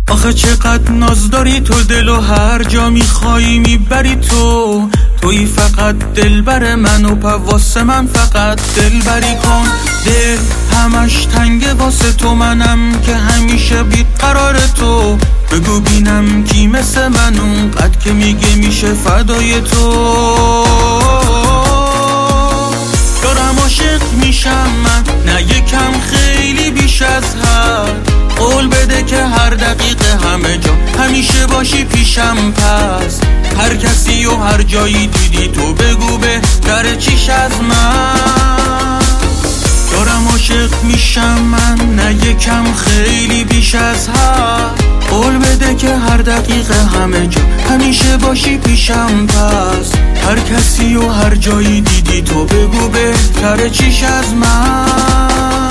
آخه چقدر ناز داری تو، دل و هر جا میخوایی میبری تو. تویی فقط دلبر من و واسه من فقط دلبری کن. دل همش تنگه واسه تو، منم که همیشه بیقرار تو. بگو بینم کی مثل من اونقدر که میگه میشه فدای تو. دارم عاشق میشم من، نه یکم خیلی بیش از حد. قول بده که هر دقیقه همه جا همیشه باشی پیشم. پس هر کسی و هر جایی دیدی تو بگو بهتره چیش از من. دارم عاشق میشم من، نه یکم خیلی بیش از حد. قول بده که هر دقیقه همه جا همیشه باشی پیشم. پس هر کسی و هر جایی دیدی تو بگو بهتره چیش از من.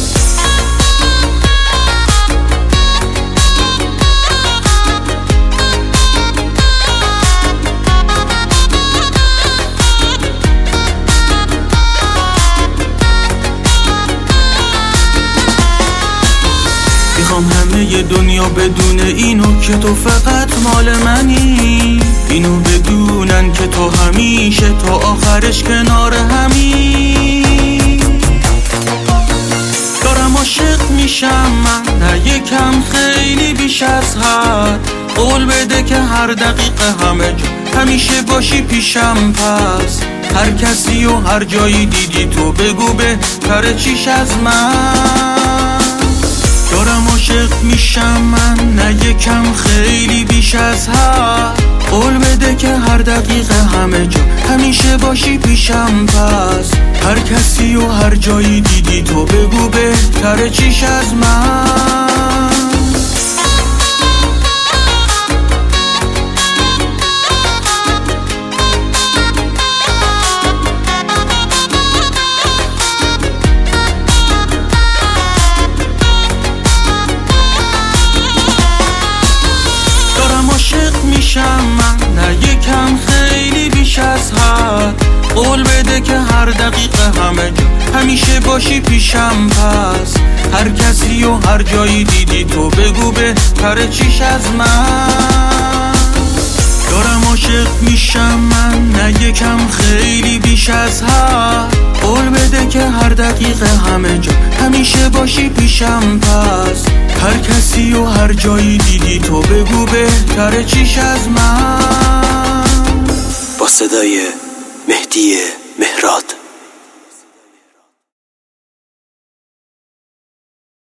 میخوام همه دنیا بدونه اینو که تو فقط مال منی. اینو بدونن که تو همیشه تا آخرش کنار همی. دارم عاشق میشم من، نه یکم خیلی بیش از حد. قول بده که هر دقیقه همه جا همیشه باشی پیشم. پس هر کسی و هر جایی دیدی تو بگو بهتره چیش از من. دارم عاشق میشم من، نه یکم خیلی بیش از حد. قول بده که هر دقیقه همه جا همیشه باشی پیشم. پس هر کسی و هر جایی دیدی تو بگو بهتره چیش از من. میشم من، نه یکم خیلی بیش از حد. قول بده که هر دقیقه همه جا همیشه باشی پیشم. پس هر کسی و هر جایی دیدی تو بگو بهتره چیش از من. دارم عاشق میشم من، نه یکم خیلی بیش از حد. قول بده که هر دقیقه همه جا همیشه باشی پیشم. پس هر کسی و هر جایی دیدی تو بگو بهتره چیش از من. با صدای مهدی مهراد.